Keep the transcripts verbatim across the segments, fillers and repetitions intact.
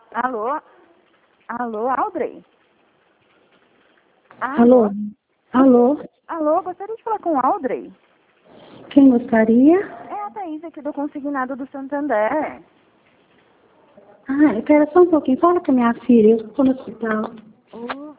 Alô? Alô, Audrey? Alô? Alô? Alô, gostaria de falar com a Audrey? Quem gostaria? É a Thaís aqui do Consignado do Santander. Ah, eu quero só um pouquinho. Fala com a minha filha, eu estou no hospital. Oh.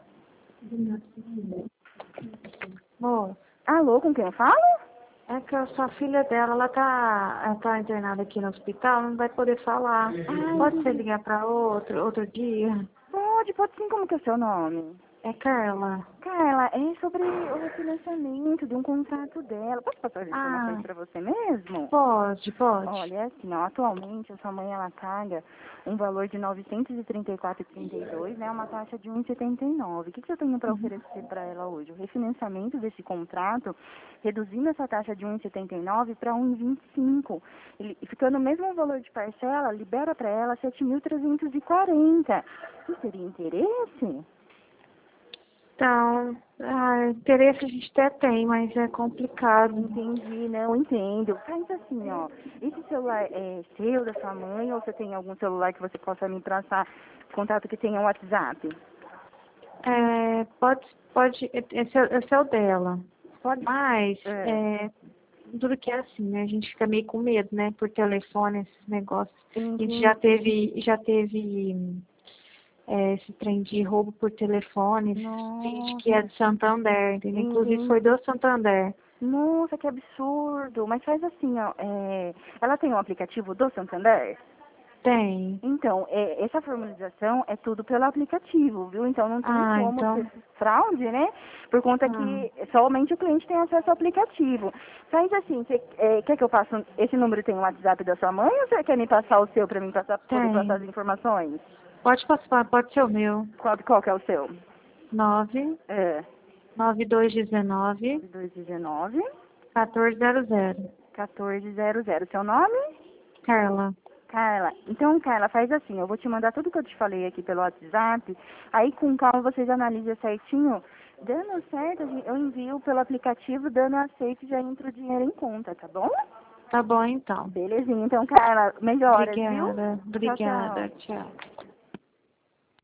Moça, Alô, com quem eu falo? é que a sua filha dela, ela tá, ela tá internada aqui no hospital, não vai poder falar. Ai, Pode você ligar para outro, outro dia? pode, pode sim, como que é o seu nome? É Carla. Carla, é sobre o refinanciamento de um contrato dela. Posso passar as informações Ah, para você mesmo? pode, pode. Olha, é assim, ó, atualmente a sua mãe ela paga um valor de novecentos e trinta e quatro vírgula trinta e dois, né, uma taxa de um vírgula setenta e nove. O que, que eu tenho para oferecer para ela hoje? O refinanciamento desse contrato, reduzindo essa taxa de um vírgula setenta e nove para um vírgula vinte e cinco. Ele, ficando o mesmo valor de parcela, libera para ela sete mil trezentos e quarenta. Você teria interesse? Então, ah, interesse a gente até tem, mas é complicado. Entendi, não entendo. Faz assim, ó. Esse celular é seu, da sua mãe, ou você tem algum celular que você possa me passar contato que tenha WhatsApp? É, pode, pode, esse é, esse é o dela. Pode. Mas, É. é, duro que é assim, né? A gente fica meio com medo, né? Por telefone, esses negócios. A gente já Entendi. teve, já teve é, esse trem de roubo por telefone, gente que é Nossa, de Santander, entendeu? Inclusive foi entendi. do Santander. Nossa, que absurdo. Mas faz assim, ó. É... Ela tem um aplicativo do Santander? Tem. Então, é, essa formalização é tudo pelo aplicativo, viu? Então não tem Ah, como então. ter fraude, né? Por conta Ah, que somente o cliente tem acesso ao aplicativo. Faz assim, você é, quer que eu passe esse número tem o WhatsApp da sua mãe ou você quer me passar o seu para mim passar, poder passar as tem. informações? Pode passar, pode ser o meu. Qual, qual que é o seu? nove É, nove dois um nove, dois um nove, um quatro zero zero. um quatro zero zero. Seu nome? Carla. Carla, então, Carla, faz assim, eu vou te mandar tudo que eu te falei aqui pelo WhatsApp, aí com calma vocês analisam certinho, dando certo, eu envio pelo aplicativo, dando aceito, já entra o dinheiro em conta, tá bom? Tá bom, então. Belezinha, então, Carla, melhoras, viu? Obrigada, Tchau, tchau. obrigada. Tchau.